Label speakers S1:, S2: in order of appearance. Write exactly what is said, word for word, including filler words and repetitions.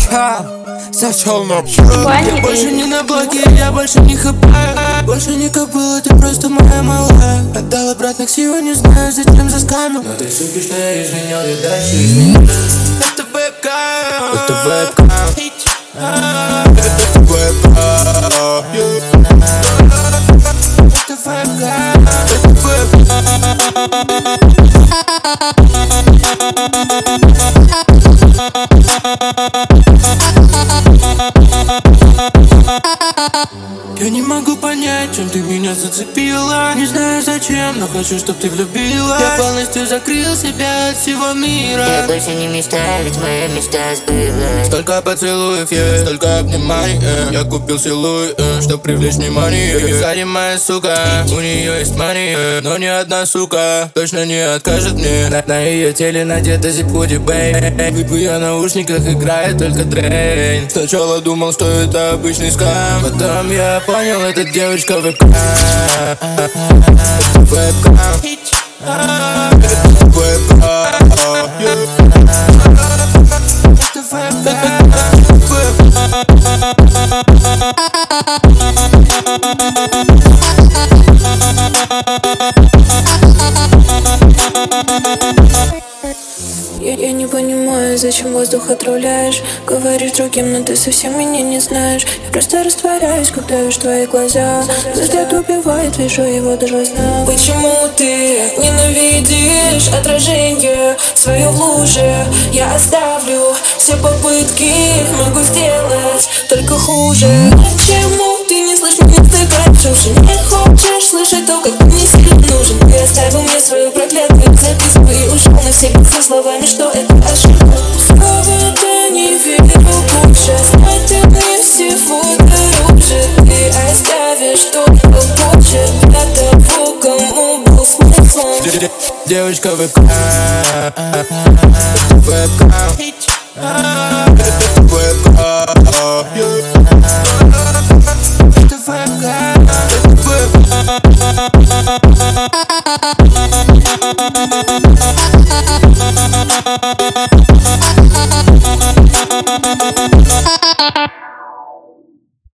S1: Зашел на я больше не на блоке, я больше не хапаю. Больше не кобыла, ты просто моя малая. Отдал обратно к силу, не знаю зачем заскамил. Но ты суки, что я изменял, я дальше изменю. Это вебкам, это вебкам, это вебкам, это вебкам, это вебкам. Я не могу понять, чем ты меня зацепила. Не знаю зачем, но хочу, чтоб ты влюбилась. Я полностью закрыл себя от всего мира.
S2: Я больше не мечтаю, ведь моя мечта сбылась.
S1: Столько поцелуев есть, столько обниманий. Я купил силуй, чтоб привлечь внимание. Сзади моя сука, у нее есть мания. Но ни одна сука точно не откажет мне. На, на ее теле надета зипуди бэй. В ее наушниках играет только Дрейн. Сначала думал, что это обычный скам, потом я понял, это девочка вебкам. Вебкам,
S3: Я, я не понимаю, зачем воздух отравляешь. Говоришь другим, но ты совсем меня не знаешь. Я просто растворяюсь, когда вижу твои глаза. Взгляд убивает, вижу его дрожно. Почему ты ненавидишь отражение свое в луже? Я оставлю все попытки, могу сделать только хуже. Почему ты не слышишь меня, ты раньше не хочешь слышать то, как ты мне сильно нужен. Ты оставил мне свою проклятую записку и ушел навсегда со словами, что это ошибка. Снова ты не верю больше, стать мне всего дороже. Ты оставишь что-то больше для того, кому был смыслом.
S1: Девочка вебкам, вебкам, это вебкам.